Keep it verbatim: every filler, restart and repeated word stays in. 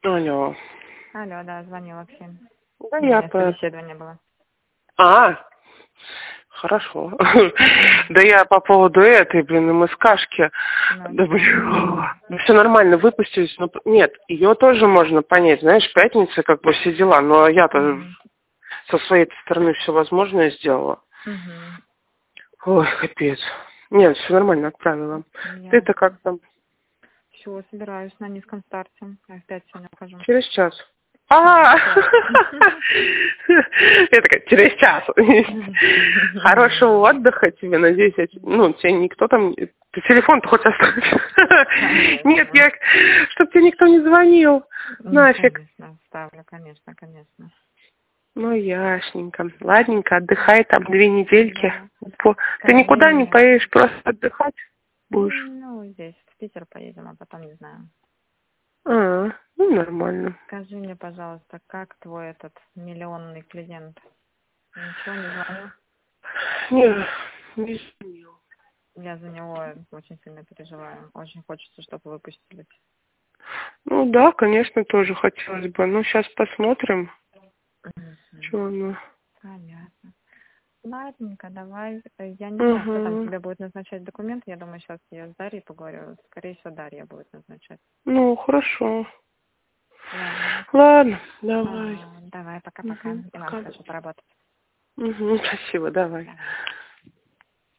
Алло. Алло, да, звонила Ксения. Да, У я меня по... собеседование было. А, хорошо. Да я по поводу этой, блин, МСКшки. Ну, Да, блин, все нормально, выпустились. Но нет, ее тоже можно понять. Знаешь, пятница, как бы все дела. Но я-то со своей стороны все возможное сделала. Угу. Ой, капец. Нет, все нормально, отправила. Ты-то как там? Все, собираюсь на низком старте. Я опять сегодня ухожу. Через час. А, я такая, через час. Хорошего отдыха тебе, надеюсь, ну, тебе никто там, ты телефон-то хоть оставь. Нет, я, чтоб тебе никто не звонил. Нафиг. Конечно, ставлю, конечно, конечно. Ну, ясненько. Ладненько, отдыхай там две недельки. Ты никуда не поедешь, просто отдыхать будешь? Ну, здесь, в Питер поедем, а потом не знаю. А, ну, нормально. Скажи мне, пожалуйста, как твой этот миллионный клиент? Ничего не звонил? Нет, не звонил. Я за него очень сильно переживаю. Очень хочется, чтобы выпустили. Ну да, конечно, тоже хотелось бы. Ну, сейчас посмотрим. Угу. Что оно. Понятно. Ладненько, давай. Я не Угу. знаю, кто там тебе будет назначать документы. Я думаю, сейчас я с Дарьей поговорю. Скорее всего, Дарья будет назначать. Ну, хорошо. Ладно. Ладно, давай. Ага, давай, пока-пока. Угу, И вам пока. хорошо поработать. Угу, спасибо, давай. Давай.